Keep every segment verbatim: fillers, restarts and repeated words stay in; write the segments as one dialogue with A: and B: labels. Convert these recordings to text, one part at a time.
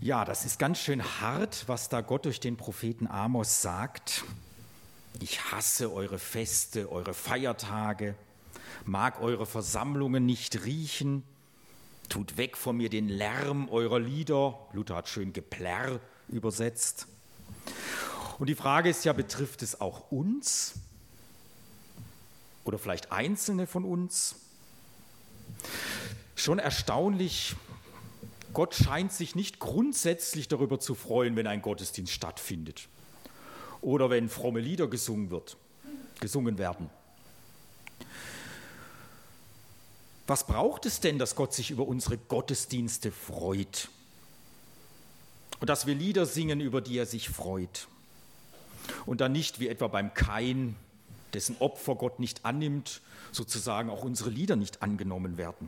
A: Ja, das ist ganz schön hart, was da Gott durch den Propheten Amos sagt. Ich hasse eure Feste, eure Feiertage, mag eure Versammlungen nicht riechen, tut weg von mir den Lärm eurer Lieder. Luther hat schön Geplärr übersetzt. Und die Frage ist ja, betrifft es auch uns oder vielleicht Einzelne von uns? Schon erstaunlich, Gott scheint sich nicht grundsätzlich darüber zu freuen, wenn ein Gottesdienst stattfindet oder wenn fromme Lieder gesungen wird, gesungen werden. Was braucht es denn, dass Gott sich über unsere Gottesdienste freut? Und dass wir Lieder singen, über die er sich freut. Und dann nicht wie etwa beim Kain, dessen Opfer Gott nicht annimmt, sozusagen auch unsere Lieder nicht angenommen werden.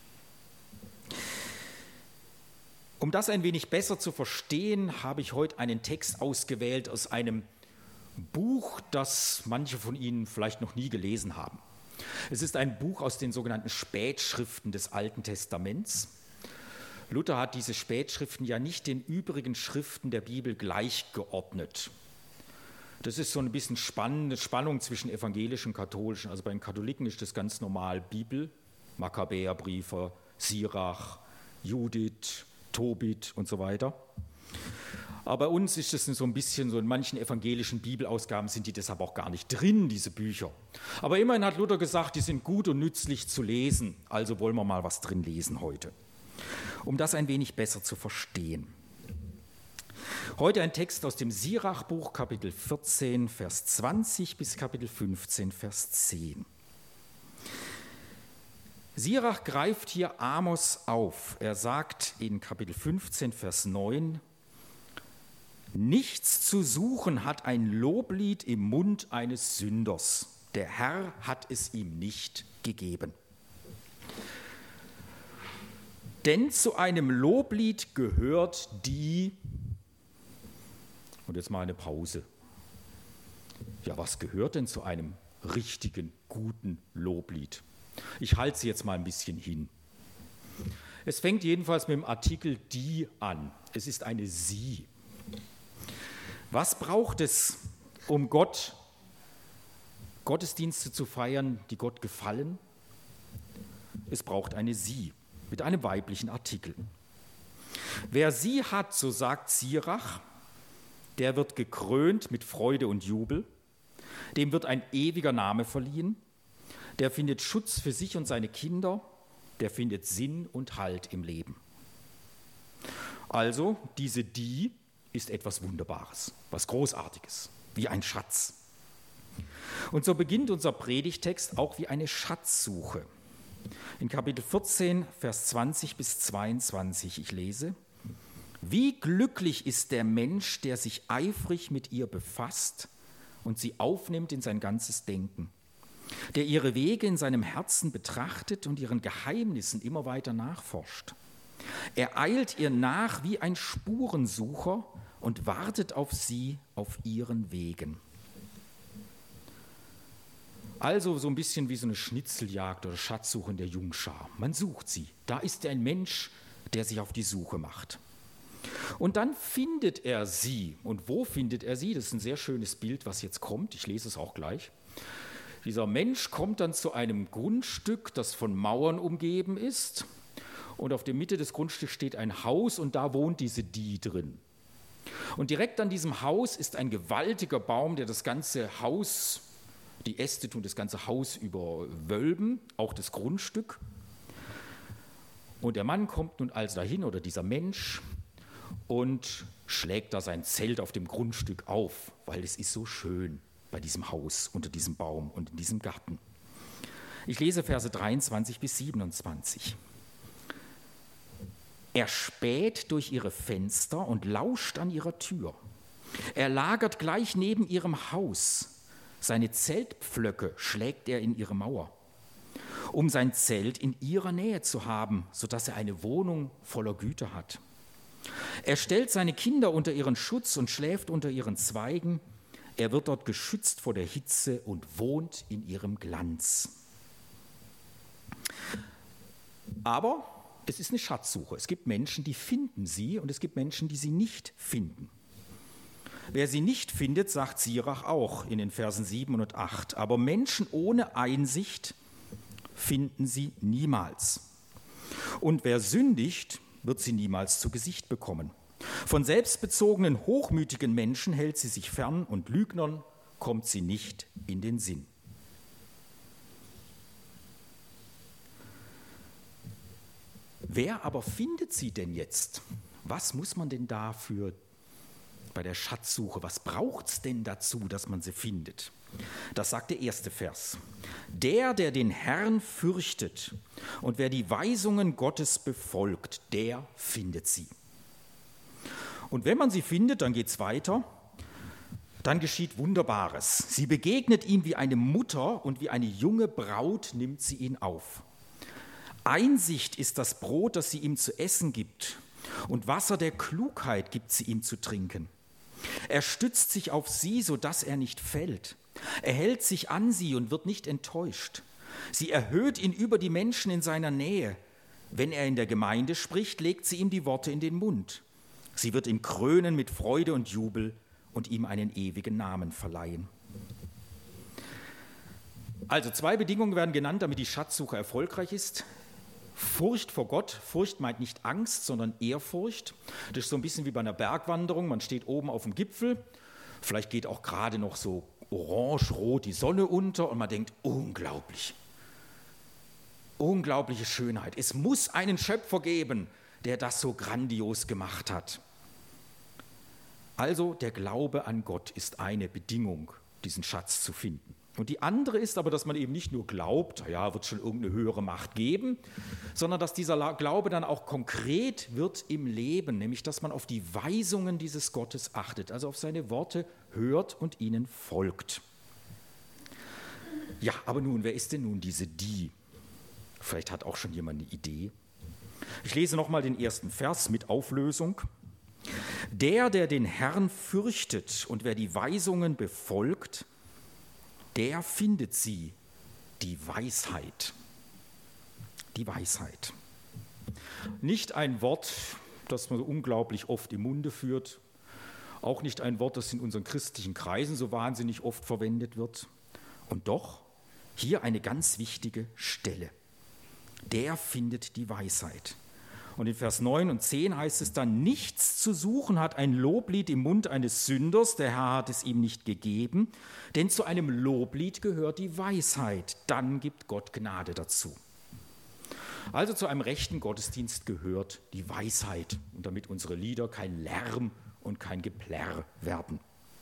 A: Um das ein wenig besser zu verstehen, habe ich heute einen Text ausgewählt aus einem Buch, das manche von Ihnen vielleicht noch nie gelesen haben. Es ist ein Buch aus den sogenannten Spätschriften des Alten Testaments. Luther hat diese Spätschriften ja nicht den übrigen Schriften der Bibel gleichgeordnet. Das ist so ein bisschen spannende Spannung zwischen evangelisch und katholisch. Also bei den Katholiken ist das ganz normal Bibel, Makkabäerbriefe, Sirach, Judith, Tobit und so weiter. Aber bei uns ist es so ein bisschen, so in manchen evangelischen Bibelausgaben sind die deshalb auch gar nicht drin, diese Bücher. Aber immerhin hat Luther gesagt, die sind gut und nützlich zu lesen. Also wollen wir mal was drin lesen heute, um das ein wenig besser zu verstehen. Heute ein Text aus dem Sirachbuch, Kapitel vierzehn, Vers zwanzig bis Kapitel fünfzehn, Vers zehn. Sirach greift hier Amos auf. Er sagt in Kapitel fünfzehn, Vers neun, nichts zu suchen hat ein Loblied im Mund eines Sünders. Der Herr hat es ihm nicht gegeben. Denn zu einem Loblied gehört die, und jetzt mal eine Pause. Ja, was gehört denn zu einem richtigen, guten Loblied? Ich halte sie jetzt mal ein bisschen hin. Es fängt jedenfalls mit dem Artikel die an. Es ist eine sie. Was braucht es, um Gott Gottesdienste zu feiern, die Gott gefallen? Es braucht eine sie mit einem weiblichen Artikel. Wer sie hat, so sagt Sirach, der wird gekrönt mit Freude und Jubel, dem wird ein ewiger Name verliehen, der findet Schutz für sich und seine Kinder, der findet Sinn und Halt im Leben. Also, diese die ist etwas Wunderbares, was Großartiges, wie ein Schatz. Und so beginnt unser Predigtext auch wie eine Schatzsuche. In Kapitel vierzehn, Vers zwanzig bis zweiundzwanzig, ich lese, wie glücklich ist der Mensch, der sich eifrig mit ihr befasst und sie aufnimmt in sein ganzes Denken, der ihre Wege in seinem Herzen betrachtet und ihren Geheimnissen immer weiter nachforscht. Er eilt ihr nach wie ein Spurensucher und wartet auf sie auf ihren Wegen. Also so ein bisschen wie so eine Schnitzeljagd oder Schatzsuche in der Jungschar. Man sucht sie. Da ist ein Mensch, der sich auf die Suche macht. Und dann findet er sie. Und wo findet er sie? Das ist ein sehr schönes Bild, was jetzt kommt. Ich lese es auch gleich. Dieser Mensch kommt dann zu einem Grundstück, das von Mauern umgeben ist. Und auf der Mitte des Grundstücks steht ein Haus und da wohnt diese die drin. Und direkt an diesem Haus ist ein gewaltiger Baum, der das ganze Haus, die Äste tun das ganze Haus überwölben, auch das Grundstück. Und der Mann kommt nun also dahin, oder dieser Mensch, und schlägt da sein Zelt auf dem Grundstück auf, weil es ist so schön bei diesem Haus, unter diesem Baum und in diesem Garten. Ich lese Verse dreiundzwanzig bis siebenundzwanzig. Er späht durch ihre Fenster und lauscht an ihrer Tür. Er lagert gleich neben ihrem Haus. Seine Zeltpflöcke schlägt er in ihre Mauer, um sein Zelt in ihrer Nähe zu haben, sodass er eine Wohnung voller Güter hat. Er stellt seine Kinder unter ihren Schutz und schläft unter ihren Zweigen. Er wird dort geschützt vor der Hitze und wohnt in ihrem Glanz. Aber es ist eine Schatzsuche. Es gibt Menschen, die finden sie und es gibt Menschen, die sie nicht finden. Wer sie nicht findet, sagt Sirach auch in den Versen sieben und acht. Aber Menschen ohne Einsicht finden sie niemals. Und wer sündigt, wird sie niemals zu Gesicht bekommen. Von selbstbezogenen, hochmütigen Menschen hält sie sich fern und Lügnern kommt sie nicht in den Sinn. Wer aber findet sie denn jetzt? Was muss man denn dafür bei der Schatzsuche, was braucht es denn dazu, dass man sie findet? Das sagt der erste Vers. Der, der den Herrn fürchtet und wer die Weisungen Gottes befolgt, der findet sie. Und wenn man sie findet, dann geht es weiter, dann geschieht Wunderbares. Sie begegnet ihm wie eine Mutter und wie eine junge Braut nimmt sie ihn auf. Einsicht ist das Brot, das sie ihm zu essen gibt, und Wasser der Klugheit gibt sie ihm zu trinken. Er stützt sich auf sie, sodass er nicht fällt. Er hält sich an sie und wird nicht enttäuscht. Sie erhöht ihn über die Menschen in seiner Nähe. Wenn er in der Gemeinde spricht, legt sie ihm die Worte in den Mund. Sie wird ihn krönen mit Freude und Jubel und ihm einen ewigen Namen verleihen. Also zwei Bedingungen werden genannt, damit die Schatzsuche erfolgreich ist. Furcht vor Gott. Furcht meint nicht Angst, sondern Ehrfurcht. Das ist so ein bisschen wie bei einer Bergwanderung. Man steht oben auf dem Gipfel. Vielleicht geht auch gerade noch so orange-rot die Sonne unter und man denkt, unglaublich. Unglaubliche Schönheit. Es muss einen Schöpfer geben, der das so grandios gemacht hat. Also der Glaube an Gott ist eine Bedingung, diesen Schatz zu finden. Und die andere ist aber, dass man eben nicht nur glaubt, ja, wird schon irgendeine höhere Macht geben, sondern dass dieser Glaube dann auch konkret wird im Leben, nämlich dass man auf die Weisungen dieses Gottes achtet, also auf seine Worte hört und ihnen folgt. Ja, aber nun, wer ist denn nun diese die? Vielleicht hat auch schon jemand eine Idee. Ich lese nochmal den ersten Vers mit Auflösung. Der, der den Herrn fürchtet und wer die Weisungen befolgt, der findet sie, die Weisheit. Die Weisheit. Nicht ein Wort, das man so unglaublich oft im Munde führt, auch nicht ein Wort, das in unseren christlichen Kreisen so wahnsinnig oft verwendet wird. Und doch hier eine ganz wichtige Stelle. Der findet die Weisheit. Und in Vers neun und zehn heißt es dann, nichts zu suchen hat ein Loblied im Mund eines Sünders, der Herr hat es ihm nicht gegeben, denn zu einem Loblied gehört die Weisheit, dann gibt Gott Gnade dazu. Also zu einem rechten Gottesdienst gehört die Weisheit und damit unsere Lieder kein Lärm und kein Geplärr werden.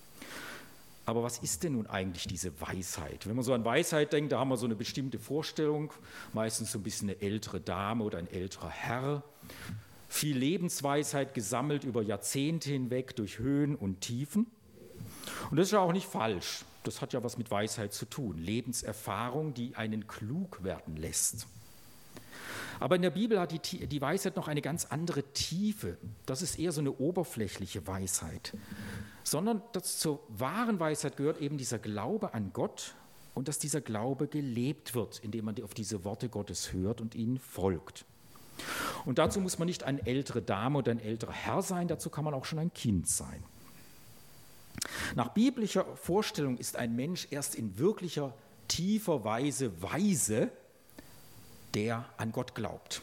A: Aber was ist denn nun eigentlich diese Weisheit? Wenn man so an Weisheit denkt, da haben wir so eine bestimmte Vorstellung, meistens so ein bisschen eine ältere Dame oder ein älterer Herr. Viel Lebensweisheit gesammelt über Jahrzehnte hinweg durch Höhen und Tiefen. Und das ist ja auch nicht falsch. Das hat ja was mit Weisheit zu tun. Lebenserfahrung, die einen klug werden lässt. Aber in der Bibel hat die, die Weisheit noch eine ganz andere Tiefe. Das ist eher so eine oberflächliche Weisheit. Sondern dass zur wahren Weisheit gehört eben dieser Glaube an Gott und dass dieser Glaube gelebt wird, indem man auf diese Worte Gottes hört und ihnen folgt. Und dazu muss man nicht eine ältere Dame oder ein älterer Herr sein, dazu kann man auch schon ein Kind sein. Nach biblischer Vorstellung ist ein Mensch erst in wirklicher, tiefer Weise weise, der an Gott glaubt.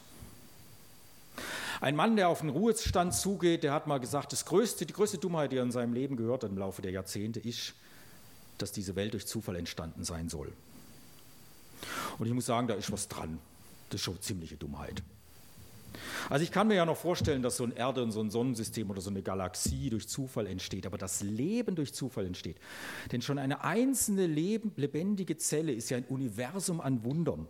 A: Ein Mann, der auf den Ruhestand zugeht, der hat mal gesagt, das größte, die größte Dummheit, die er in seinem Leben gehört hat im Laufe der Jahrzehnte, ist, dass diese Welt durch Zufall entstanden sein soll. Und ich muss sagen, da ist was dran. Das ist schon ziemliche Dummheit. Also ich kann mir ja noch vorstellen, dass so ein Erde und so ein Sonnensystem oder so eine Galaxie durch Zufall entsteht, aber das Leben durch Zufall entsteht. Denn schon eine einzelne leben, lebendige Zelle ist ja ein Universum an Wundern.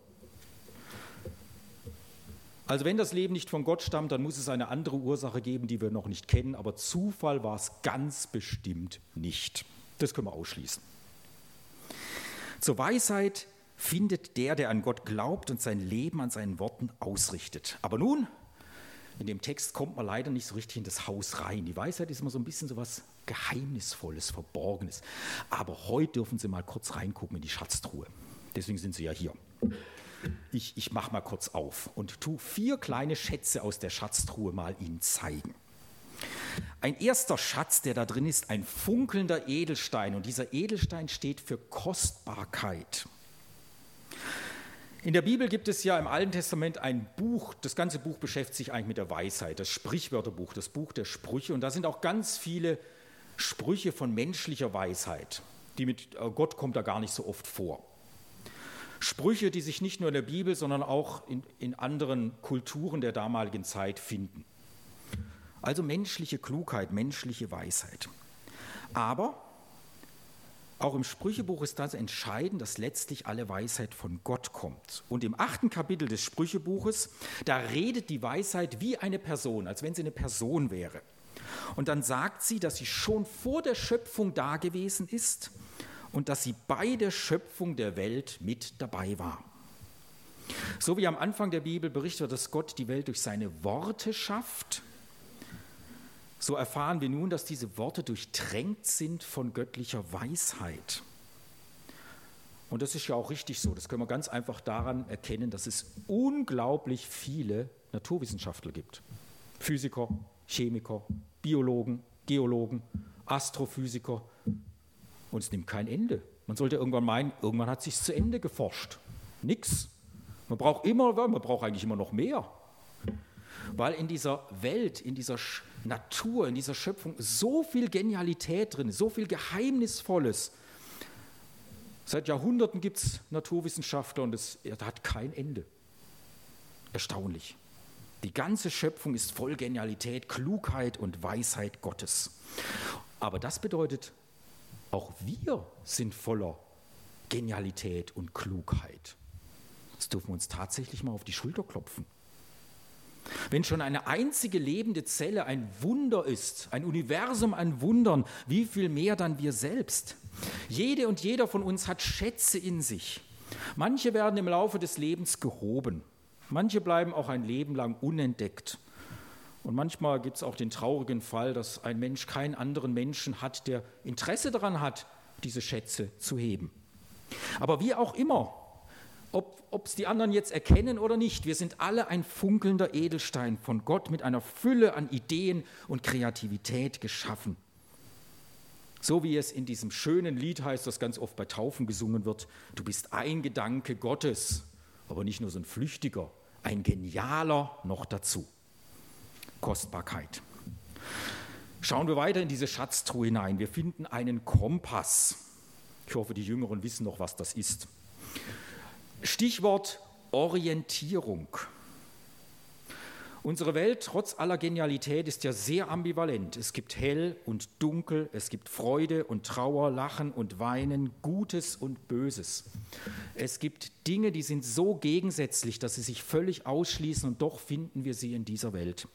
A: Also wenn das Leben nicht von Gott stammt, dann muss es eine andere Ursache geben, die wir noch nicht kennen, aber Zufall war es ganz bestimmt nicht. Das können wir ausschließen. Zur Weisheit findet der, der an Gott glaubt und sein Leben an seinen Worten ausrichtet. Aber nun, in dem Text kommt man leider nicht so richtig in das Haus rein. Die Weisheit ist immer so ein bisschen so was Geheimnisvolles, Verborgenes. Aber heute dürfen Sie mal kurz reingucken in die Schatztruhe. Deswegen sind Sie ja hier. Ich, ich mache mal kurz auf und tu vier kleine Schätze aus der Schatztruhe mal Ihnen zeigen. Ein erster Schatz, der da drin ist, ein funkelnder Edelstein. Und dieser Edelstein steht für Kostbarkeit. In der Bibel gibt es ja im Alten Testament ein Buch, das ganze Buch beschäftigt sich eigentlich mit der Weisheit, das Sprichwörterbuch, das Buch der Sprüche. Und da sind auch ganz viele Sprüche von menschlicher Weisheit. Die mit Gott kommt da gar nicht so oft vor. Sprüche, die sich nicht nur in der Bibel, sondern auch in, in anderen Kulturen der damaligen Zeit finden. Also menschliche Klugheit, menschliche Weisheit. Aber auch im Sprüchebuch ist das entscheidend, dass letztlich alle Weisheit von Gott kommt. Und im achten Kapitel des Sprüchebuches, da redet die Weisheit wie eine Person, als wenn sie eine Person wäre. Und dann sagt sie, dass sie schon vor der Schöpfung da gewesen ist und dass sie bei der Schöpfung der Welt mit dabei war. So wie am Anfang der Bibel berichtet wird, dass Gott die Welt durch seine Worte schafft, so erfahren wir nun, dass diese Worte durchtränkt sind von göttlicher Weisheit. Und das ist ja auch richtig so. Das können wir ganz einfach daran erkennen, dass es unglaublich viele Naturwissenschaftler gibt. Physiker, Chemiker, Biologen, Geologen, Astrophysiker. Und es nimmt kein Ende. Man sollte irgendwann meinen, irgendwann hat es sich zu Ende geforscht. Nix. Man braucht immer, man braucht eigentlich immer noch mehr. Weil in dieser Welt, in dieser Natur, in dieser Schöpfung so viel Genialität drin ist, so viel Geheimnisvolles. Seit Jahrhunderten gibt es Naturwissenschaftler und es hat kein Ende. Erstaunlich. Die ganze Schöpfung ist voll Genialität, Klugheit und Weisheit Gottes. Aber das bedeutet, auch wir sind voller Genialität und Klugheit. Das dürfen wir uns tatsächlich mal auf die Schulter klopfen. Wenn schon eine einzige lebende Zelle ein Wunder ist, ein Universum an Wundern, wie viel mehr dann wir selbst? Jede und jeder von uns hat Schätze in sich. Manche werden im Laufe des Lebens gehoben. Manche bleiben auch ein Leben lang unentdeckt. Und manchmal gibt es auch den traurigen Fall, dass ein Mensch keinen anderen Menschen hat, der Interesse daran hat, diese Schätze zu heben. Aber wie auch immer, ob es die anderen jetzt erkennen oder nicht, wir sind alle ein funkelnder Edelstein von Gott mit einer Fülle an Ideen und Kreativität geschaffen. So wie es in diesem schönen Lied heißt, das ganz oft bei Taufen gesungen wird, du bist ein Gedanke Gottes, aber nicht nur so ein flüchtiger, ein genialer noch dazu. Kostbarkeit. Schauen wir weiter in diese Schatztruhe hinein. Wir finden einen Kompass. Ich hoffe, die Jüngeren wissen noch, was das ist. Stichwort Orientierung. Unsere Welt, trotz aller Genialität, ist ja sehr ambivalent. Es gibt hell und dunkel, es gibt Freude und Trauer, Lachen und Weinen, Gutes und Böses. Es gibt Dinge, die sind so gegensätzlich, dass sie sich völlig ausschließen und doch finden wir sie in dieser Welt.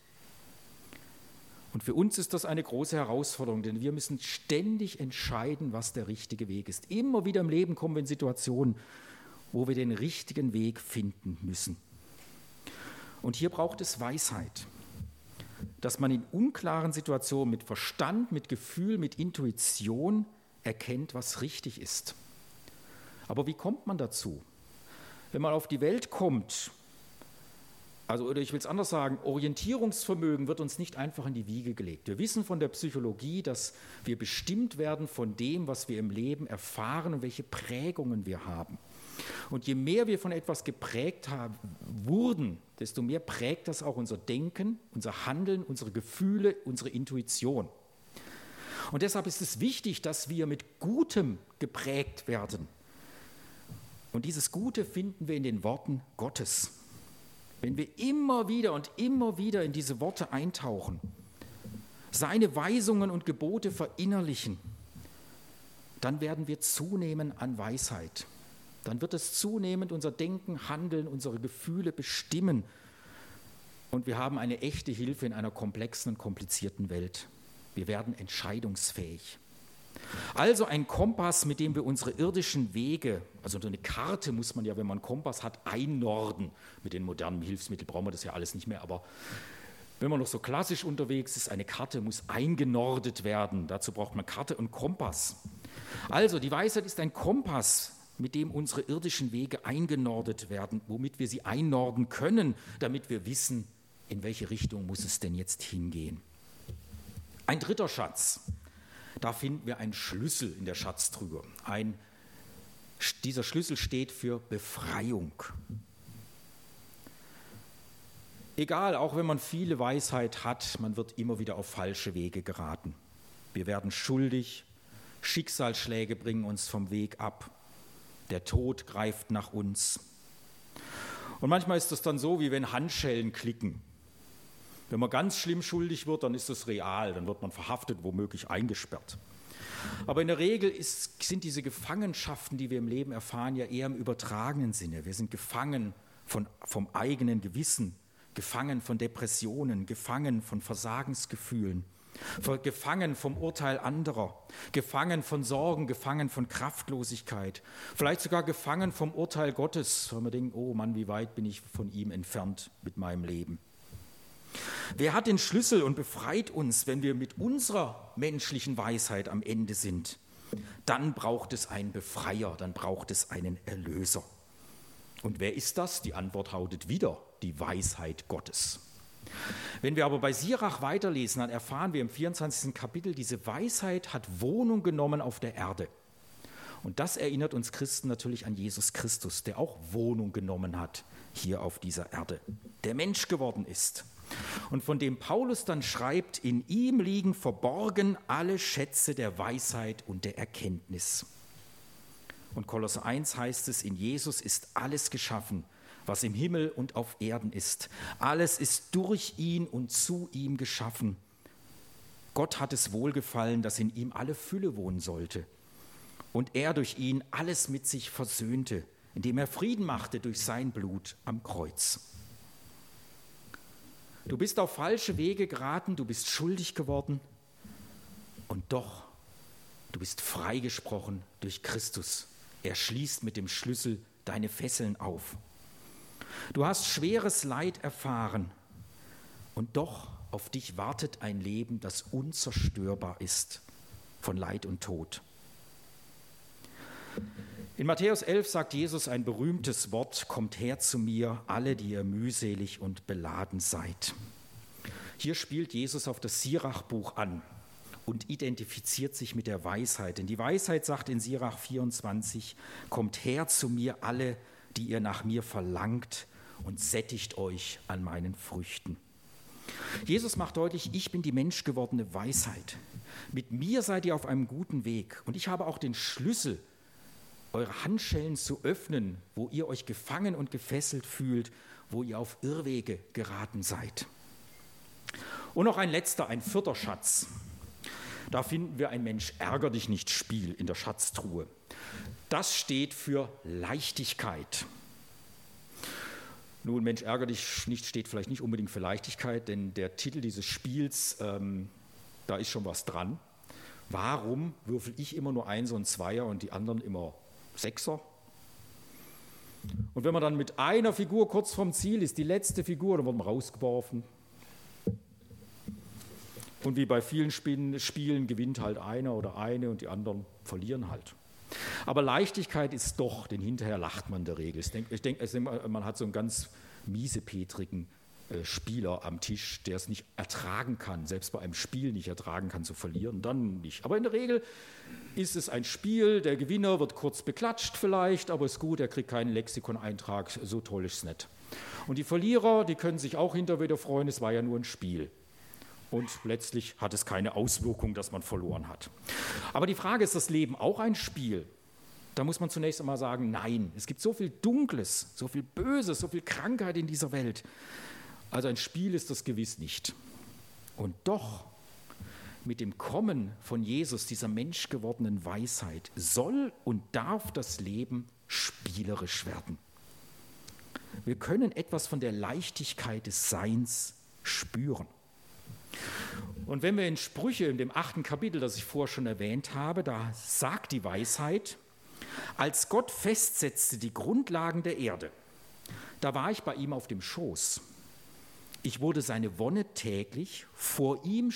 A: Und für uns ist das eine große Herausforderung, denn wir müssen ständig entscheiden, was der richtige Weg ist. Immer wieder im Leben kommen wir in Situationen, wo wir den richtigen Weg finden müssen. Und hier braucht es Weisheit, dass man in unklaren Situationen mit Verstand, mit Gefühl, mit Intuition erkennt, was richtig ist. Aber wie kommt man dazu? Wenn man auf die Welt kommt, also oder ich will es anders sagen, Orientierungsvermögen wird uns nicht einfach in die Wiege gelegt. Wir wissen von der Psychologie, dass wir bestimmt werden von dem, was wir im Leben erfahren und welche Prägungen wir haben. Und je mehr wir von etwas geprägt haben, wurden, desto mehr prägt das auch unser Denken, unser Handeln, unsere Gefühle, unsere Intuition. Und deshalb ist es wichtig, dass wir mit Gutem geprägt werden. Und dieses Gute finden wir in den Worten Gottes. Wenn wir immer wieder und immer wieder in diese Worte eintauchen, seine Weisungen und Gebote verinnerlichen, dann werden wir zunehmen an Weisheit. Dann wird es zunehmend unser Denken, Handeln, unsere Gefühle bestimmen. Und wir haben eine echte Hilfe in einer komplexen und komplizierten Welt. Wir werden entscheidungsfähig. Also ein Kompass, mit dem wir unsere irdischen Wege, also eine Karte muss man ja, wenn man einen Kompass hat, einnorden. Mit den modernen Hilfsmitteln brauchen wir das ja alles nicht mehr, aber wenn man noch so klassisch unterwegs ist, eine Karte muss eingenordet werden. Dazu braucht man Karte und Kompass. Also die Weisheit ist ein Kompass, mit dem unsere irdischen Wege eingenordet werden, womit wir sie einnorden können, damit wir wissen, in welche Richtung muss es denn jetzt hingehen. Ein dritter Schatz, da finden wir einen Schlüssel in der Schatztruhe. Ein, dieser Schlüssel steht für Befreiung. Egal, auch wenn man viele Weisheit hat, man wird immer wieder auf falsche Wege geraten. Wir werden schuldig, Schicksalsschläge bringen uns vom Weg ab, der Tod greift nach uns. Und manchmal ist es dann so, wie wenn Handschellen klicken. Wenn man ganz schlimm schuldig wird, dann ist es real, dann wird man verhaftet, womöglich eingesperrt. Aber in der Regel ist, sind diese Gefangenschaften, die wir im Leben erfahren, ja eher im übertragenen Sinne. Wir sind gefangen von, vom eigenen Gewissen, gefangen von Depressionen, gefangen von Versagensgefühlen, gefangen vom Urteil anderer, gefangen von Sorgen, gefangen von Kraftlosigkeit, vielleicht sogar gefangen vom Urteil Gottes, weil wir denken, oh Mann, wie weit bin ich von ihm entfernt mit meinem Leben. Wer hat den Schlüssel und befreit uns, wenn wir mit unserer menschlichen Weisheit am Ende sind? Dann braucht es einen Befreier, dann braucht es einen Erlöser. Und wer ist das? Die Antwort lautet wieder die Weisheit Gottes. Wenn wir aber bei Sirach weiterlesen, dann erfahren wir im vierundzwanzigsten Kapitel, diese Weisheit hat Wohnung genommen auf der Erde. Und das erinnert uns Christen natürlich an Jesus Christus, der auch Wohnung genommen hat hier auf dieser Erde, der Mensch geworden ist. Und von dem Paulus dann schreibt, in ihm liegen verborgen alle Schätze der Weisheit und der Erkenntnis. Und Kolosser eins heißt es, in Jesus ist alles geschaffen, was im Himmel und auf Erden ist. Alles ist durch ihn und zu ihm geschaffen. Gott hat es wohlgefallen, dass in ihm alle Fülle wohnen sollte. Und er durch ihn alles mit sich versöhnte, indem er Frieden machte durch sein Blut am Kreuz. Du bist auf falsche Wege geraten, du bist schuldig geworden und doch, du bist freigesprochen durch Christus. Er schließt mit dem Schlüssel deine Fesseln auf. Du hast schweres Leid erfahren und doch auf dich wartet ein Leben, das unzerstörbar ist von Leid und Tod. In Matthäus elf sagt Jesus ein berühmtes Wort, kommt her zu mir, alle, die ihr mühselig und beladen seid. Hier spielt Jesus auf das Sirach-Buch an und identifiziert sich mit der Weisheit. Denn die Weisheit sagt in Sirach vierundzwanzig, kommt her zu mir alle, die ihr nach mir verlangt und sättigt euch an meinen Früchten. Jesus macht deutlich, ich bin die menschgewordene Weisheit. Mit mir seid ihr auf einem guten Weg und ich habe auch den Schlüssel, eure Handschellen zu öffnen, wo ihr euch gefangen und gefesselt fühlt, wo ihr auf Irrwege geraten seid. Und noch ein letzter, ein vierter Schatz. Da finden wir ein Mensch ärger dich nicht Spiel in der Schatztruhe. Das steht für Leichtigkeit. Nun, Mensch ärger dich nicht steht vielleicht nicht unbedingt für Leichtigkeit, denn der Titel dieses Spiels, ähm, da ist schon was dran. Warum würfel ich immer nur Einser und Zweier und die anderen immer Sechser? Und wenn man dann mit einer Figur kurz vorm Ziel ist, die letzte Figur, dann wird man rausgeworfen. Und wie bei vielen Spielen, Spielen gewinnt halt einer oder eine und die anderen verlieren halt. Aber Leichtigkeit ist doch, denn hinterher lacht man in der Regel. Ich denke, ich denke, man hat so einen ganz miesepetrigen äh, Spieler am Tisch, der es nicht ertragen kann, selbst bei einem Spiel nicht ertragen kann zu verlieren, dann nicht. Aber in der Regel ist es ein Spiel, der Gewinner wird kurz beklatscht vielleicht, aber ist gut, er kriegt keinen Lexikoneintrag, so toll ist es nicht. Und die Verlierer, die können sich auch hinterher wieder freuen, es war ja nur ein Spiel. Und letztlich hat es keine Auswirkung, dass man verloren hat. Aber die Frage, ist das Leben auch ein Spiel? Da muss man zunächst einmal sagen, nein, es gibt so viel Dunkles, so viel Böses, so viel Krankheit in dieser Welt. Also ein Spiel ist das gewiss nicht. Und doch, mit dem Kommen von Jesus, dieser menschgewordenen Weisheit, soll und darf das Leben spielerisch werden. Wir können etwas von der Leichtigkeit des Seins spüren. Und wenn wir in Sprüche, in dem achten Kapitel, das ich vorher schon erwähnt habe, da sagt die Weisheit, als Gott festsetzte die Grundlagen der Erde, da war ich bei ihm auf dem Schoß. Ich wurde seine Wonne täglich, vor ihm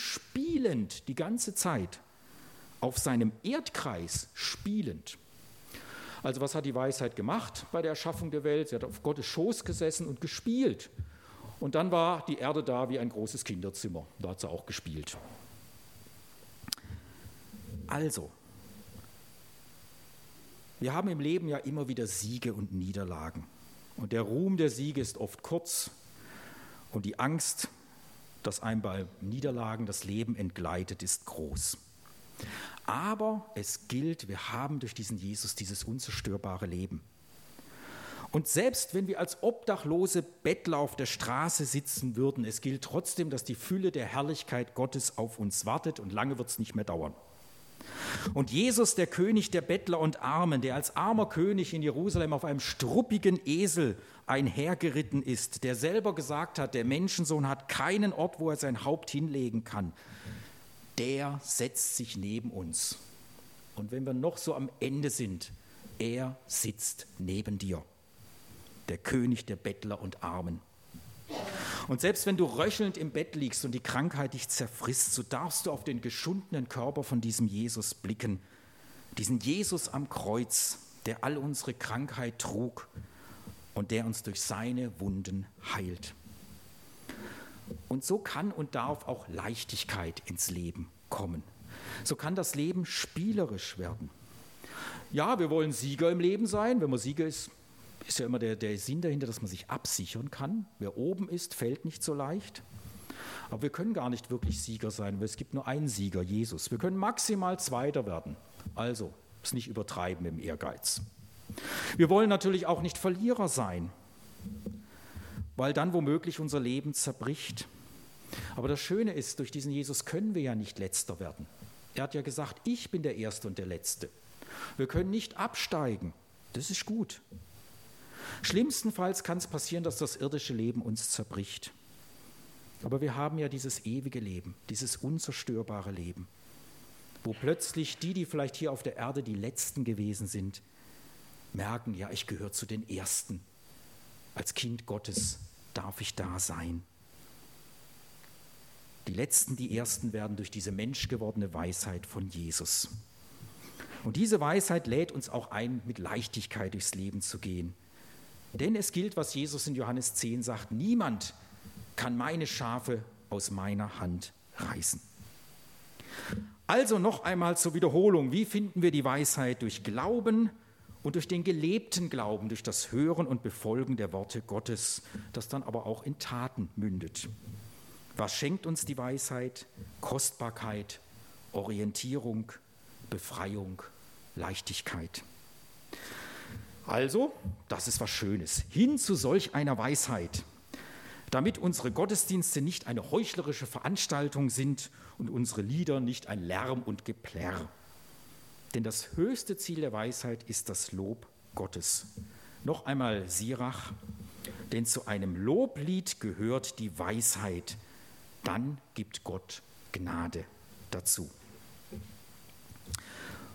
A: spielend die ganze Zeit, auf seinem Erdkreis spielend. Also was hat die Weisheit gemacht bei der Erschaffung der Welt? Sie hat auf Gottes Schoß gesessen und gespielt. Und dann war die Erde da wie ein großes Kinderzimmer. Da hat sie auch gespielt. Also, wir haben im Leben ja immer wieder Siege und Niederlagen. Und der Ruhm der Siege ist oft kurz und die Angst, dass einem bei Niederlagen das Leben entgleitet, ist groß. Aber es gilt, wir haben durch diesen Jesus dieses unzerstörbare Leben. Und selbst wenn wir als obdachlose Bettler auf der Straße sitzen würden, es gilt trotzdem, dass die Fülle der Herrlichkeit Gottes auf uns wartet und lange wird es nicht mehr dauern. Und Jesus, der König der Bettler und Armen, der als armer König in Jerusalem auf einem struppigen Esel einhergeritten ist, der selber gesagt hat, der Menschensohn hat keinen Ort, wo er sein Haupt hinlegen kann, der setzt sich neben uns. Und wenn wir noch so am Ende sind, er sitzt neben dir, der König der Bettler und Armen. Und selbst wenn du röchelnd im Bett liegst und die Krankheit dich zerfrisst, so darfst du auf den geschundenen Körper von diesem Jesus blicken, diesen Jesus am Kreuz, der all unsere Krankheit trug und der uns durch seine Wunden heilt. Und so kann und darf auch Leichtigkeit ins Leben kommen. So kann das Leben spielerisch werden. Ja, wir wollen Sieger im Leben sein. Wenn man Sieger ist, ist ja immer der, der Sinn dahinter, dass man sich absichern kann. Wer oben ist, fällt nicht so leicht. Aber wir können gar nicht wirklich Sieger sein, weil es gibt nur einen Sieger, Jesus. Wir können maximal Zweiter werden. Also, es nicht übertreiben im Ehrgeiz. Wir wollen natürlich auch nicht Verlierer sein, weil dann womöglich unser Leben zerbricht. Aber das Schöne ist, durch diesen Jesus können wir ja nicht Letzter werden. Er hat ja gesagt, ich bin der Erste und der Letzte. Wir können nicht absteigen. Das ist gut. Schlimmstenfalls kann es passieren, dass das irdische Leben uns zerbricht. Aber wir haben ja dieses ewige Leben, dieses unzerstörbare Leben, wo plötzlich die, die vielleicht hier auf der Erde die Letzten gewesen sind, merken, ja, ich gehöre zu den Ersten. Als Kind Gottes darf ich da sein. Die Letzten, die Ersten werden durch diese menschgewordene Weisheit von Jesus. Und diese Weisheit lädt uns auch ein, mit Leichtigkeit durchs Leben zu gehen. Denn es gilt, was Jesus in Johannes zehn sagt, niemand kann meine Schafe aus meiner Hand reißen. Also noch einmal zur Wiederholung, wie finden wir die Weisheit? Durch Glauben und durch den gelebten Glauben, durch das Hören und Befolgen der Worte Gottes, das dann aber auch in Taten mündet. Was schenkt uns die Weisheit? Kostbarkeit, Orientierung, Befreiung, Leichtigkeit. Also, das ist was Schönes. Hin zu solch einer Weisheit, damit unsere Gottesdienste nicht eine heuchlerische Veranstaltung sind und unsere Lieder nicht ein Lärm und Geplärr. Denn das höchste Ziel der Weisheit ist das Lob Gottes. Noch einmal Sirach, denn zu einem Loblied gehört die Weisheit, dann gibt Gott Gnade dazu.